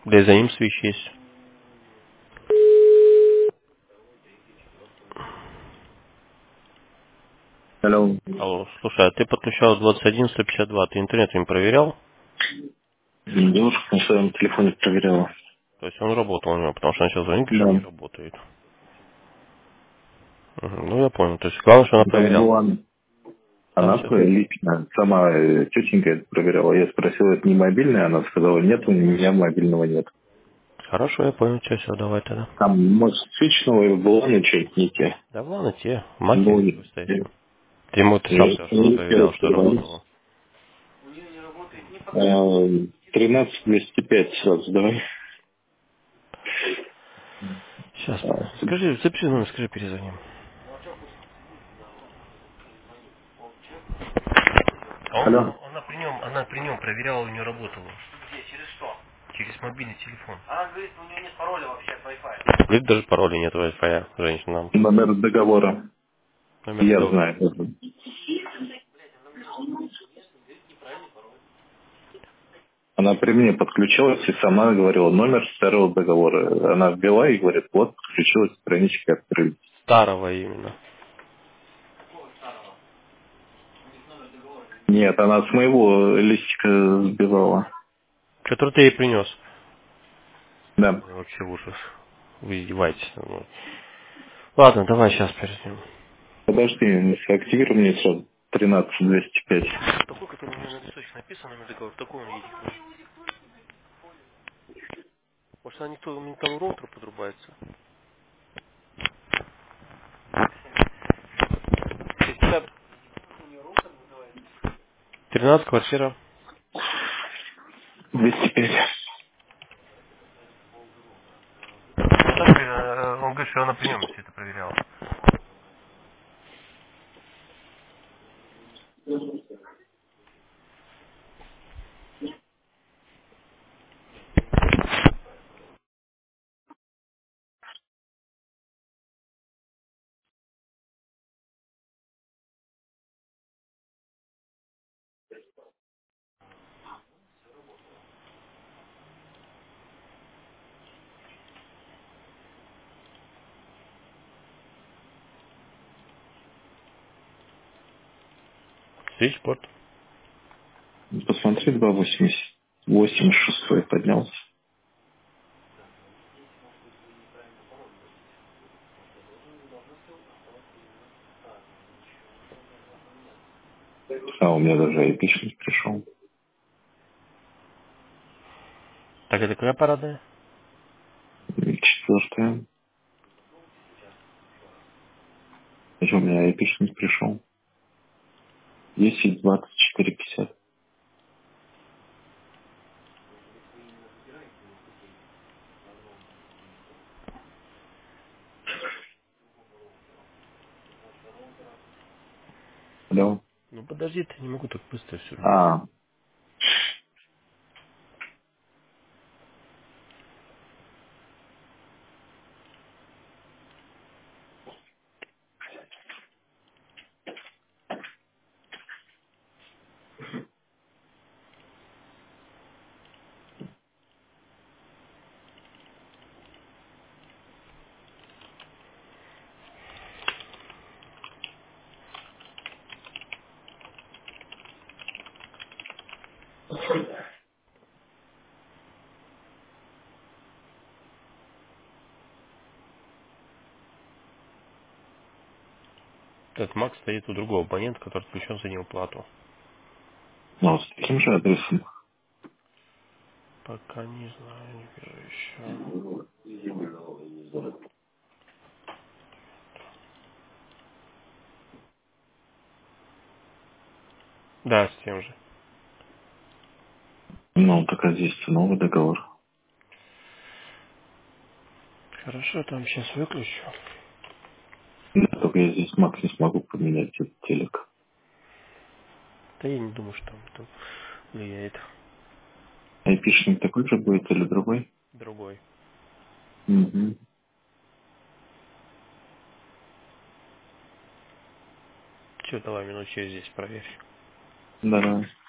Да и за ним свич есть. Алло. Алло, слушай, а ты подключал 21152, ты интернет им проверял? Девушка на своем телефоне проверяла. То есть он работал у него, потому что она сейчас звонит, что не Да. работает. Мгм, ну я понял, то есть главное, что она Там проверяла. была Да, она все. лично, сама тетенька это проверяла. Я спросил, это не мобильная, она сказала, нет, у меня мобильного нет. Хорошо, я понял, все, давай тогда. Там, может, свечного и было что-нибудь не те. Да ладно, те, маки Ну, выставить. Ты ему ты сам сказал, что ты проверял, что работало. 13205 сразу давай. Сейчас, А, скажи, запиши номер, скажи, перезвоним. Алло. Она при нем проверяла, у нее работало. Через мобильный телефон. Говорит, даже пароля нет Wi-Fi, женщинам. Номер договора. Номер Я договора. знаю. Она при мне подключилась и сама говорила номер старого договора. Она ввела и говорит, вот, подключилась, страничка открылись. Старого именно. Нет, она с моего листика сбивала. Который ты ей принес. Да. Вообще ужас. Вы издеваетесь надо мной. Ладно, давай сейчас перейдем. Подожди, активируй мне сразу 13205. Такой, который у меня на листочке написан, номер договора, такой он едет. Может, она никому роутер подрубается? 13 квартира. 205. Он говорит, что она при нем все это проверяла. Свечпорт. Посмотри, 280. 86 поднялся. А у меня даже эпичность пришел. Так это какая парадная? Четвертая. Еще у меня эпичность пришел. 10, 24, 50. Алло. Ну подожди, ты не могу так быстро все. А, Этот Макс стоит у другого абонента, который отключен за него плату. ну, с таким же адресом. Пока не знаю, не вижу еще. Да, с тем же. Ну, так а здесь новый договор. Хорошо, там сейчас выключу. Да, только я здесь Макс не смогу поменять этот телек. Да я не думаю, что там это влияет. Айпишник такой же будет или другой? Другой. Угу. Че, давай минут через 10 проверь. Да.